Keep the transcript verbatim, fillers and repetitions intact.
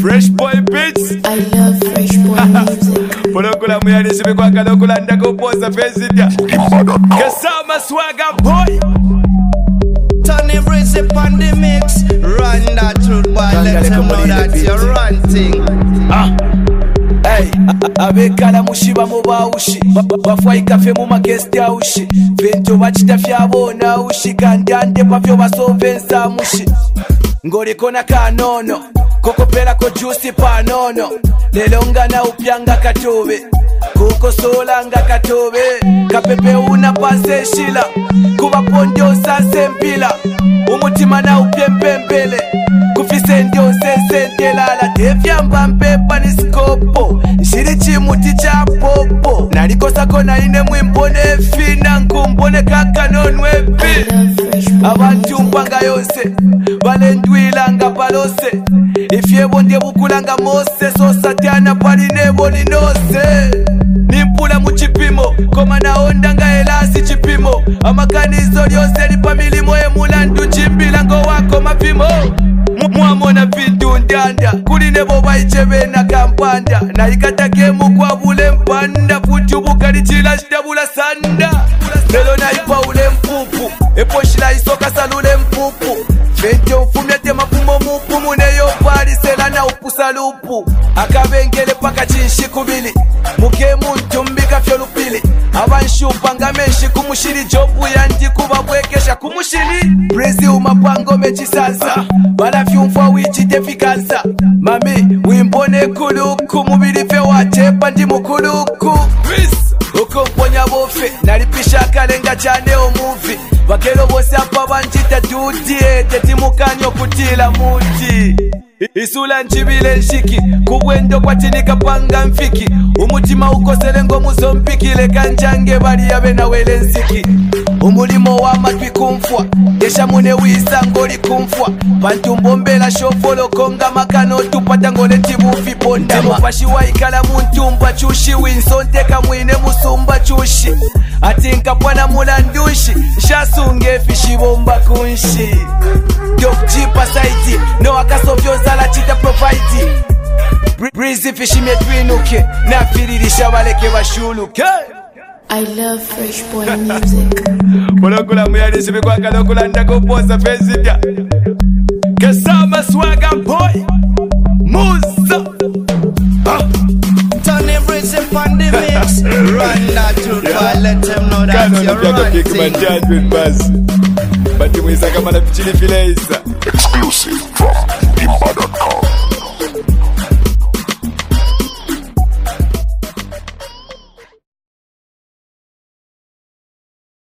Fresh Boy Beats. I love Fresh Boy music. Polokula muyani sibe kwa kalokula ndako posa fezida. Kasama Swagga Boy. Tony Breezy on the mix. Run that truth boy, let them know that you're ranting. Ah. Hey, abekala mushiba mubawushi bafwa ikafe mu guest house vento bachita fyabona ushi kandande pavyo basovensa mushi ngolikona kanono kokopera ko juice panono lelonga na upyanga katobe kuko solanga katobe kapepe una pase shila kuba pondio sase mpila umutima na upyempembele kufise ndio sensentelala devyamba mpepa ni skopo shiri chimuti cha popo nalikosa kona ine mwimbone fina nkumbone kakanonwe pi abantu mpanga yose balendwilanga balose ifyebo ndye bukulanga mose so satyana pali nebo linose nimpula mu kipimo koma naonda nga elasi kipimo amakanizo lyose lipa milimo emulandu chimbila ngo wako mapimo mwamona vintu ndanda kuli nebo bayichebena kampanda naikatagemu kwa bule mpanda futi ubukali chila shitabula sanda lelo naipa ule mpupu eposhila isoka salule mpupu fente ufumyate mafumo mupu muneyo pali sela na upusa lupu akabengele paka chinshi kubili muke muntu mbika fyolupili abanshupa nga menshi kumushiri jobu yandi kuba bwekesha kumushiri Breezy umapango mechisaza balafyumfwa wichitefikansa mami wimbone kuluku mubili fe wachepa ndi mukuluku ukumponya bofe nalipisha kalenga chane omuvi bakero bose apa banjita duty tetimukanyo kutila muti isula njibile nshiki kubwendo kwatinika panga mfiki umutima ukosele ngo muzompikile kanjange bali yabe nawele nsiki umulimo wa matwi kumfwa desha mune wisa ngoli kumfwa bantu mbombela shofolo konga makano tupata ngole tibufi ponda mupashi wa ikala muntumba chushi winsonteka mwine musumba chushi atinka pwana mulandushi shasunge fishi bomba kunshi Dok jipa saiti no akasovyo zala chita provide Breezy fishi metwinuke na firirisha baleke bashuluke. I love Fresh Boy music. Polokula muyani sibe kwa kalokula ndako posa fezida. Kasama Swagga Boy Musa. Tony Breezy on the mix. Run that truth boy, let them know that you're ranting. But you is a kamala pichini filaisa. Exclusive from Dimba dot com.